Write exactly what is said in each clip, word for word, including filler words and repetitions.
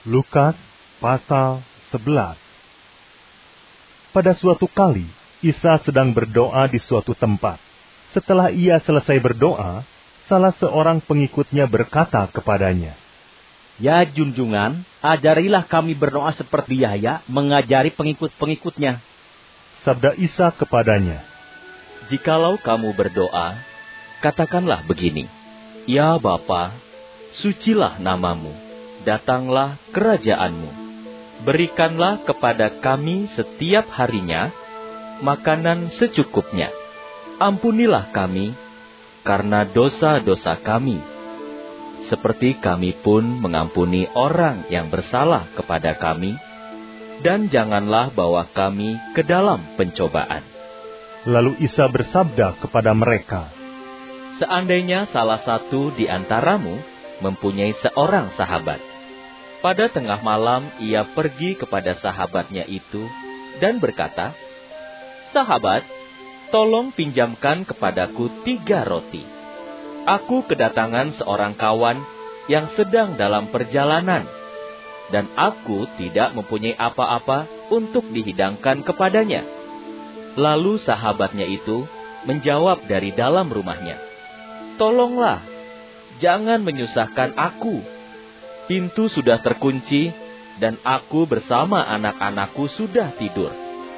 Lukas pasal sebelas. Pada suatu kali, Isa sedang berdoa di suatu tempat. Setelah ia selesai berdoa, salah seorang pengikutnya berkata kepadanya, "Ya junjungan, ajarilah kami berdoa seperti Yahya mengajari pengikut-pengikutnya." Sabda Isa kepadanya, "Jikalau kamu berdoa, katakanlah begini, Ya Bapa, sucilah namamu, datanglah kerajaanmu. Berikanlah kepada kami setiap harinya makanan secukupnya. Ampunilah kami karena dosa-dosa kami, seperti kami pun mengampuni orang yang bersalah kepada kami. Dan janganlah bawa kami ke dalam pencobaan." Lalu Isa bersabda kepada mereka, "Seandainya salah satu di antaramu mempunyai seorang sahabat, pada tengah malam ia pergi kepada sahabatnya itu dan berkata, 'Sahabat, tolong pinjamkan kepadaku tiga roti. Aku kedatangan seorang kawan yang sedang dalam perjalanan, dan aku tidak mempunyai apa-apa untuk dihidangkan kepadanya.' Lalu sahabatnya itu menjawab dari dalam rumahnya, 'Tolonglah, jangan menyusahkan aku. Pintu sudah terkunci, dan aku bersama anak-anakku sudah tidur.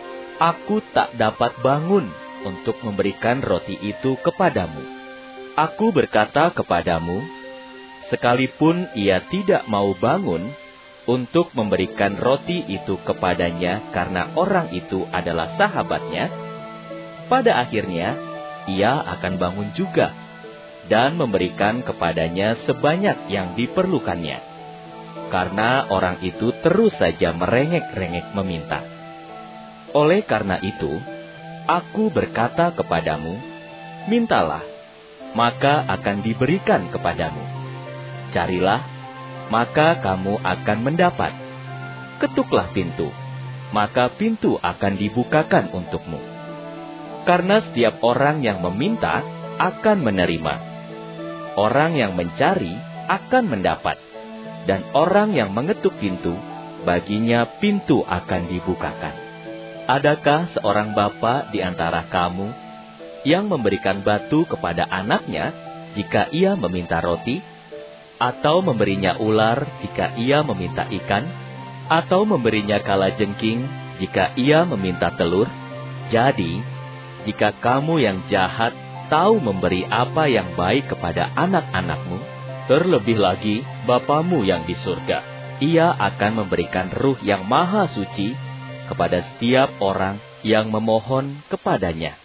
Aku tak dapat bangun untuk memberikan roti itu kepadamu. Aku berkata kepadamu, sekalipun ia tidak mau bangun untuk memberikan roti itu kepadanya karena orang itu adalah sahabatnya, pada akhirnya ia akan bangun juga dan memberikan kepadanya sebanyak yang diperlukannya. Karena orang itu terus saja merengek-rengek meminta. Oleh karena itu, aku berkata kepadamu, mintalah, maka akan diberikan kepadamu. Carilah, maka kamu akan mendapat. Ketuklah pintu, maka pintu akan dibukakan untukmu. Karena setiap orang yang meminta akan menerima. Orang yang mencari akan mendapat. Dan orang yang mengetuk pintu, baginya pintu akan dibukakan. Adakah seorang bapa di antara kamu yang memberikan batu kepada anaknya jika ia meminta roti? Atau memberinya ular jika ia meminta ikan? Atau memberinya kalajengking jika ia meminta telur? Jadi, jika kamu yang jahat tahu memberi apa yang baik kepada anak-anakmu, terlebih lagi Bapamu yang di surga, ia akan memberikan Ruh yang maha suci kepada setiap orang yang memohon kepadanya."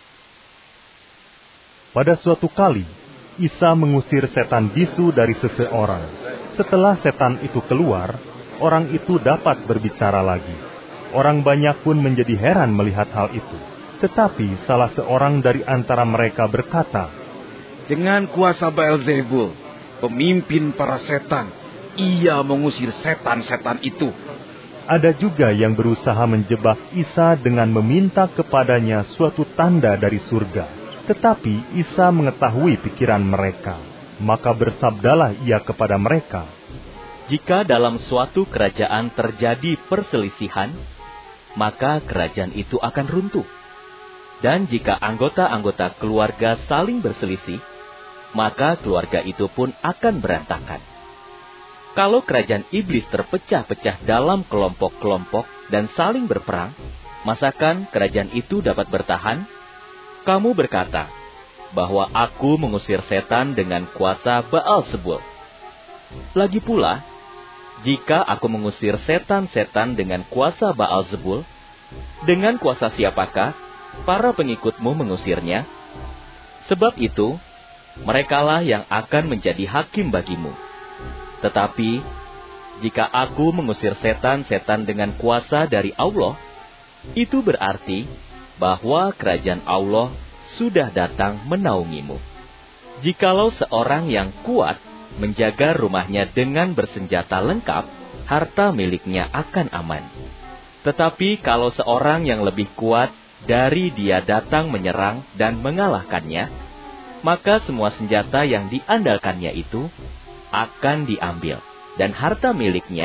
Pada suatu kali, Isa mengusir setan bisu dari seseorang. Setelah setan itu keluar, orang itu dapat berbicara lagi. Orang banyak pun menjadi heran melihat hal itu. Tetapi salah seorang dari antara mereka berkata, "Dengan kuasa Beelzebul, pemimpin para setan, ia mengusir setan-setan itu." Ada juga yang berusaha menjebak Isa dengan meminta kepadanya suatu tanda dari surga. Tetapi Isa mengetahui pikiran mereka. Maka bersabdalah ia kepada mereka, "Jika dalam suatu kerajaan terjadi perselisihan, maka kerajaan itu akan runtuh. Dan jika anggota-anggota keluarga saling berselisih, maka keluarga itu pun akan berantakan. Kalau kerajaan iblis terpecah-pecah dalam kelompok-kelompok dan saling berperang, masakan kerajaan itu dapat bertahan? Kamu berkata bahwa aku mengusir setan dengan kuasa Beelzebul. Lagi pula, jika aku mengusir setan-setan dengan kuasa Beelzebul, dengan kuasa siapakah para pengikutmu mengusirnya? Sebab itu, merekalah yang akan menjadi hakim bagimu. Tetapi, jika aku mengusir setan-setan dengan kuasa dari Allah, itu berarti bahwa kerajaan Allah sudah datang menaungimu. Jikalau seorang yang kuat menjaga rumahnya dengan bersenjata lengkap, harta miliknya akan aman. Tetapi kalau seorang yang lebih kuat dari dia datang menyerang dan mengalahkannya, maka semua senjata yang diandalkannya itu akan diambil, dan harta miliknya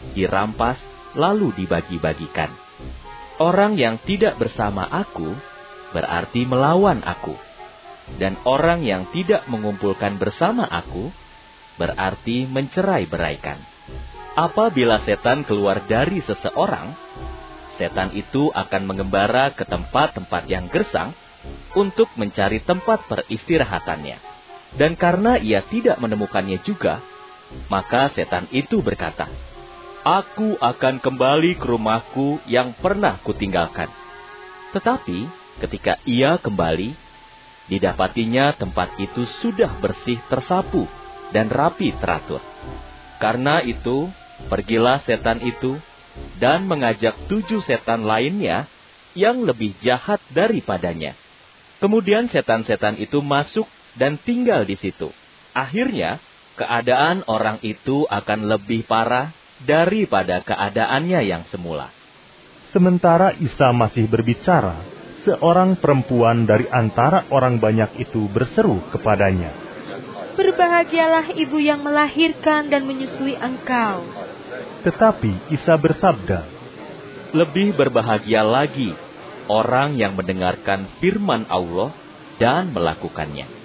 dirampas, lalu dibagi-bagikan. Orang yang tidak bersama aku berarti melawan aku, dan orang yang tidak mengumpulkan bersama aku berarti mencerai-beraikan. Apabila setan keluar dari seseorang, setan itu akan mengembara ke tempat-tempat yang gersang untuk mencari tempat peristirahatannya. Dan karena ia tidak menemukannya juga, maka setan itu berkata, "Aku akan kembali ke rumahku yang pernah kutinggalkan." Tetapi ketika ia kembali, didapatinya tempat itu sudah bersih tersapu dan rapi teratur. Karena itu, pergilah setan itu dan mengajak tujuh setan lainnya yang lebih jahat daripadanya. Kemudian setan-setan itu masuk dan tinggal di situ. Akhirnya, keadaan orang itu akan lebih parah daripada keadaannya yang semula. Sementara Isa masih berbicara, seorang perempuan dari antara orang banyak itu berseru kepadanya, "Berbahagialah ibu yang melahirkan dan menyusui engkau." Tetapi Isa bersabda, "Lebih berbahagia lagi orang yang mendengarkan firman Allah dan melakukannya."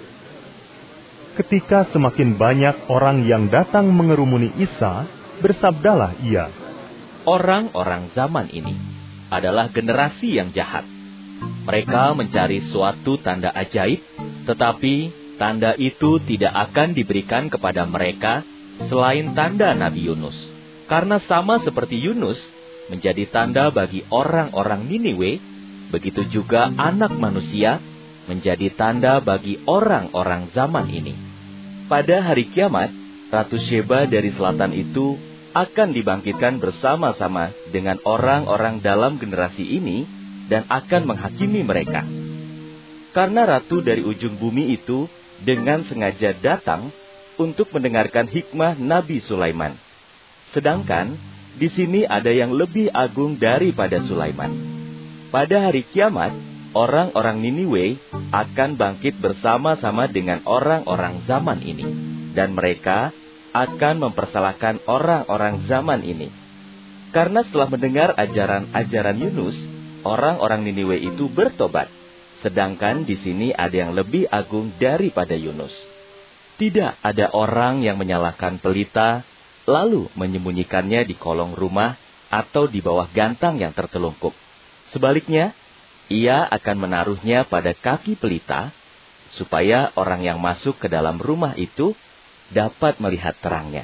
Ketika semakin banyak orang yang datang mengerumuni Isa, bersabdalah ia, "Orang-orang zaman ini adalah generasi yang jahat. Mereka mencari suatu tanda ajaib, tetapi tanda itu tidak akan diberikan kepada mereka selain tanda Nabi Yunus. Karena sama seperti Yunus menjadi tanda bagi orang-orang Niniwe, begitu juga Anak Manusia menjadi tanda bagi orang-orang zaman ini. Pada hari kiamat, Ratu Sheba dari selatan itu akan dibangkitkan bersama-sama dengan orang-orang dalam generasi ini dan akan menghakimi mereka. Karena ratu dari ujung bumi itu dengan sengaja datang untuk mendengarkan hikmah Nabi Sulaiman. Sedangkan di sini ada yang lebih agung daripada Sulaiman. Pada hari kiamat, orang-orang Niniwe akan bangkit bersama-sama dengan orang-orang zaman ini, dan mereka akan mempersalahkan orang-orang zaman ini. Karena setelah mendengar ajaran-ajaran Yunus, orang-orang Niniwe itu bertobat, sedangkan di sini ada yang lebih agung daripada Yunus. Tidak ada orang yang menyalakan pelita, lalu menyembunyikannya di kolong rumah atau di bawah gantang yang tertelungkup. Sebaliknya, ia akan menaruhnya pada kaki pelita, supaya orang yang masuk ke dalam rumah itu dapat melihat terangnya.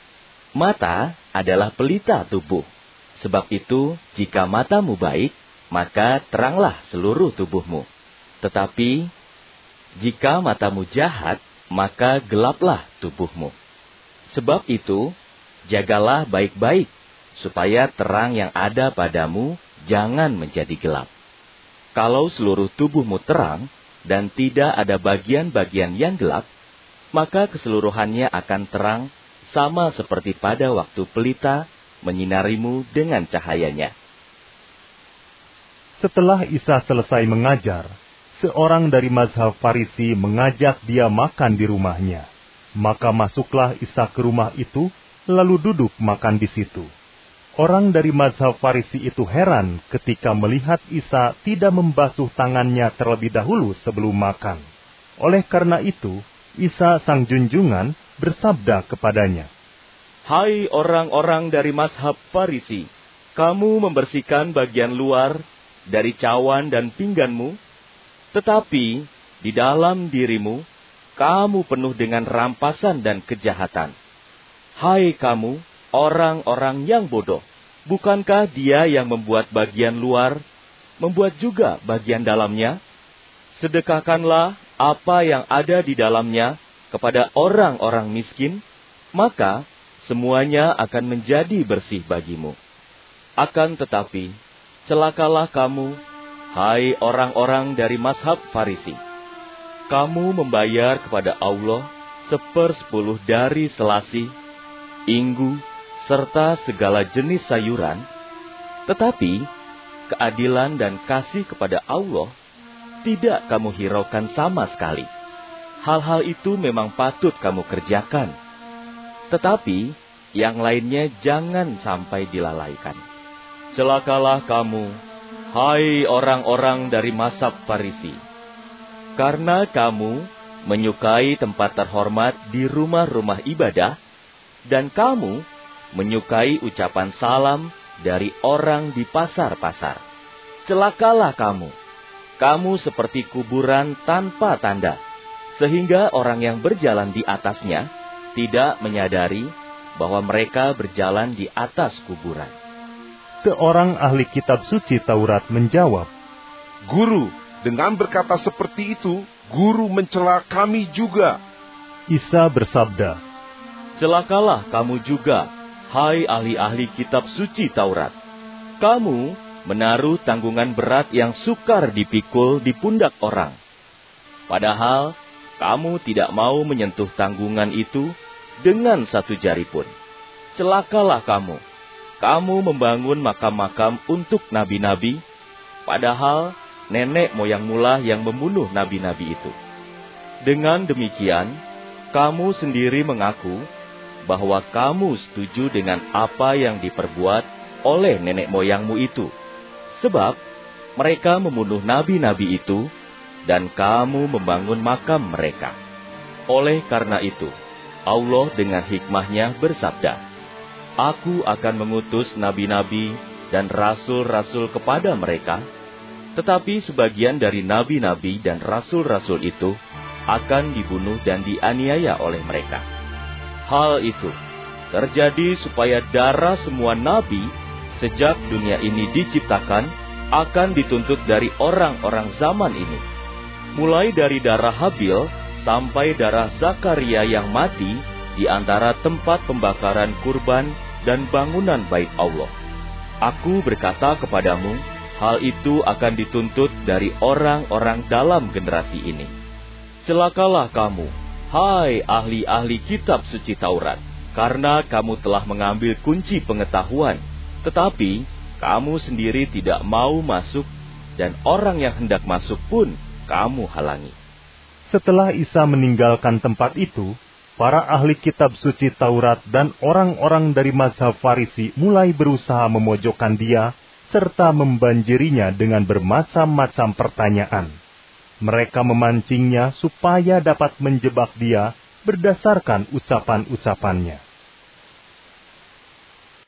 Mata adalah pelita tubuh. Sebab itu, jika matamu baik, maka teranglah seluruh tubuhmu. Tetapi, jika matamu jahat, maka gelaplah tubuhmu. Sebab itu, jagalah baik-baik, supaya terang yang ada padamu jangan menjadi gelap. Kalau seluruh tubuhmu terang, dan tidak ada bagian-bagian yang gelap, maka keseluruhannya akan terang, sama seperti pada waktu pelita menyinarimu dengan cahayanya. Setelah Isa selesai mengajar, seorang dari mazhab Farisi mengajak dia makan di rumahnya. Maka masuklah Isa ke rumah itu, lalu duduk makan di situ. Orang dari mazhab Farisi itu heran ketika melihat Isa tidak membasuh tangannya terlebih dahulu sebelum makan. Oleh karena itu, Isa sang junjungan bersabda kepadanya, "Hai orang-orang dari mazhab Farisi, kamu membersihkan bagian luar dari cawan dan pingganmu, tetapi di dalam dirimu, kamu penuh dengan rampasan dan kejahatan. Hai kamu, orang-orang yang bodoh, bukankah Dia yang membuat bagian luar, membuat juga bagian dalamnya? Sedekahkanlah apa yang ada di dalamnya kepada orang-orang miskin, maka semuanya akan menjadi bersih bagimu. Akan tetapi, celakalah kamu, hai orang-orang dari mazhab Farisi. Kamu membayar kepada Allah sepersepuluh dari selasi, inggu, serta segala jenis sayuran, tetapi keadilan dan kasih kepada Allah tidak kamu hiraukan sama sekali. Hal-hal itu memang patut kamu kerjakan. Tetapi yang lainnya jangan sampai dilalaikan. Celakalah kamu, hai orang-orang dari mazhab Farisi, karena kamu menyukai tempat terhormat di rumah-rumah ibadah, dan kamu menyukai ucapan salam dari orang di pasar-pasar. Celakalah kamu, kamu seperti kuburan tanpa tanda, sehingga orang yang berjalan di atasnya tidak menyadari bahwa mereka berjalan di atas kuburan. Seorang ahli kitab suci Taurat menjawab, Guru, dengan berkata seperti itu, Guru mencela kami juga. Isa bersabda, Celakalah kamu juga, hai ahli-ahli kitab suci Taurat. Kamu menaruh tanggungan berat yang sukar dipikul di pundak orang. Padahal kamu tidak mau menyentuh tanggungan itu dengan satu jari pun. Celakalah kamu, kamu membangun makam-makam untuk nabi-nabi, padahal nenek moyangmulah yang membunuh nabi-nabi itu. Dengan demikian, kamu sendiri mengaku bahwa kamu setuju dengan apa yang diperbuat oleh nenek moyangmu itu. Sebab mereka membunuh nabi-nabi itu, dan kamu membangun makam mereka. Oleh karena itu, Allah dengan hikmahnya bersabda, Aku akan mengutus nabi-nabi dan rasul-rasul kepada mereka, tetapi sebagian dari nabi-nabi dan rasul-rasul itu akan dibunuh dan dianiaya oleh mereka. Hal itu terjadi supaya darah semua nabi sejak dunia ini diciptakan akan dituntut dari orang-orang zaman ini. Mulai dari darah Habil sampai darah Zakaria yang mati di antara tempat pembakaran kurban dan bangunan bait Allah. Aku berkata kepadamu, hal itu akan dituntut dari orang-orang dalam generasi ini. Celakalah kamu, hai ahli-ahli kitab suci Taurat, karena kamu telah mengambil kunci pengetahuan, tetapi kamu sendiri tidak mau masuk, dan orang yang hendak masuk pun kamu halangi. Setelah Isa meninggalkan tempat itu, para ahli kitab suci Taurat dan orang-orang dari mazhab Farisi mulai berusaha memojokkan dia, serta membanjirinya dengan bermacam-macam pertanyaan. Mereka memancingnya supaya dapat menjebak dia berdasarkan ucapan-ucapannya.